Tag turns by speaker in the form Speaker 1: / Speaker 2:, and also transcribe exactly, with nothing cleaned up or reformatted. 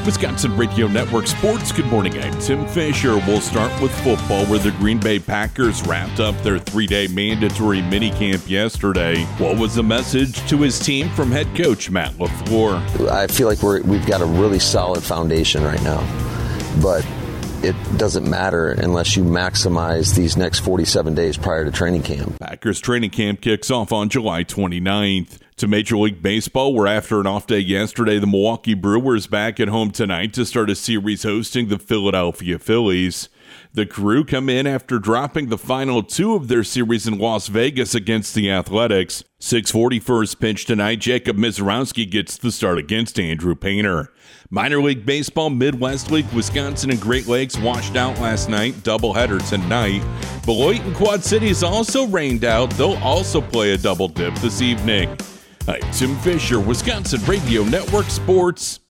Speaker 1: Wisconsin Radio Network Sports. Good morning, I'm Tim Fisher. We'll start with football, where the Green Bay Packers wrapped up their three-day mandatory minicamp yesterday. What was the message to his team from head coach Matt LaFleur?
Speaker 2: I feel like we're, we've got a really solid foundation right now, but it doesn't matter unless you maximize these next forty-seven days prior to training camp.
Speaker 1: Packers training camp kicks off on July twenty-ninth. To Major League Baseball, where after an off day yesterday, the Milwaukee Brewers back at home tonight to start a series hosting the Philadelphia Phillies. The Crew come in after dropping the final two of their series in Las Vegas against the Athletics. six forty first pitch tonight, Jacob Misiorowski gets the start against Andrew Painter. Minor League Baseball, Midwest League, Wisconsin and Great Lakes washed out last night, doubleheader tonight. Beloit and Quad Cities also rained out. They'll also play a double dip this evening. I'm Tim Fisher, Wisconsin Radio Network Sports.